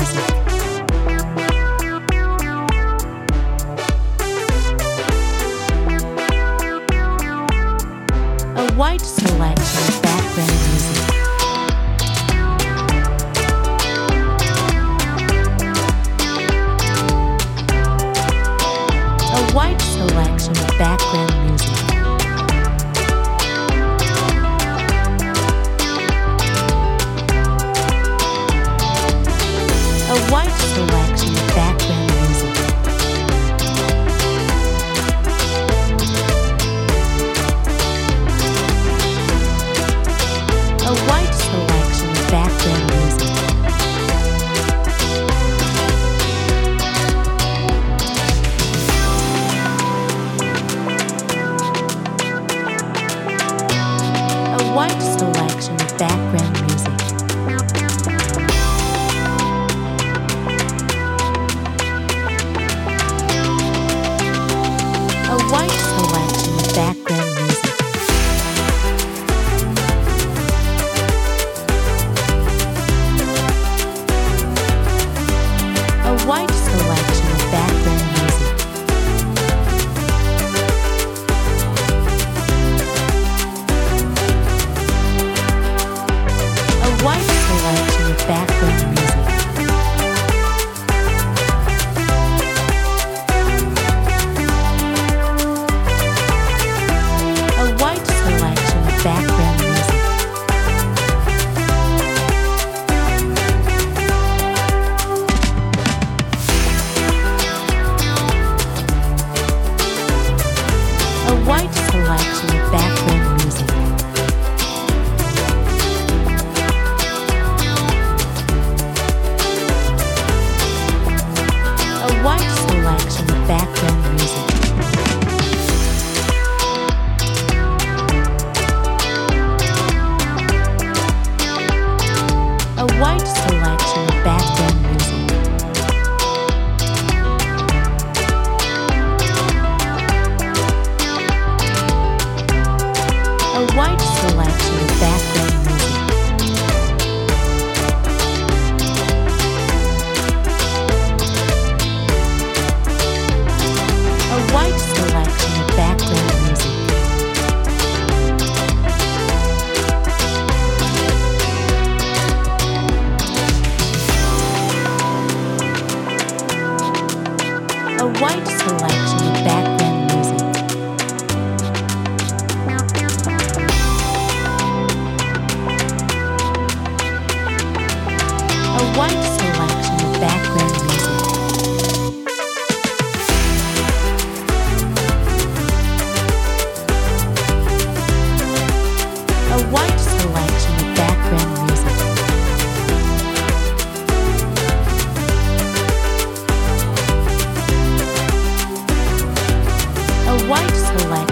music. A wide selection of background music. A wide selection of background music. A wide selection of background music. A wide selection of background music. A wide selection of background music. A wide selection of background music. A wide selection of background music. A wide selection of background music. A wide selection of background music. A wide selection of background music. A wide selection of background music. A wide selection of background music. A wide selection of background music. A wide selection of background music. A wide selection of background music. A wide selection of background music. A wide selection of background music. A wide selection